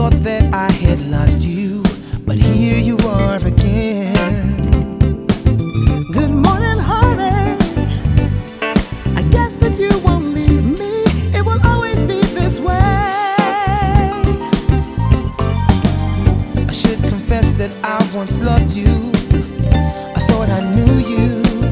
thought that I had lost you, but here you are again. Good morning, heartache. I guess that you won't leave me. It will always be this way. I should confess that I once loved you. I thought I knew you.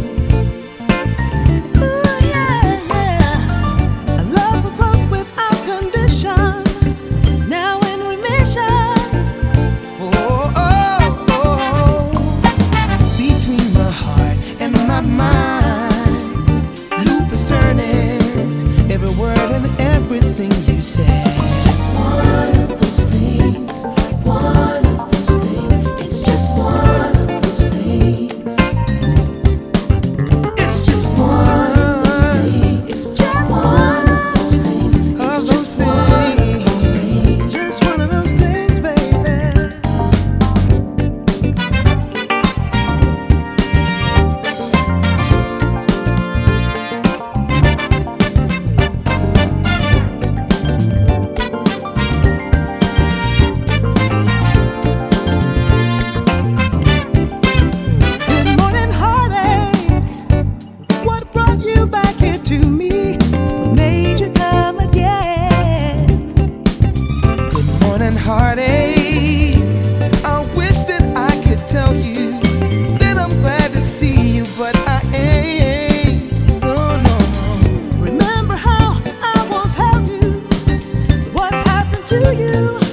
Loop is turning, every word and everything you say. It's just one of those things, one of those things. It's just one of those things. It's just one of those things. It's just one of those things. It's just one of those things. Just one of those things, baby. To me, what made you come again? Good morning, heartache. I wish that I could tell you that I'm glad to see you, but I ain't. No, no, no. Remember how I once held you? What happened to you?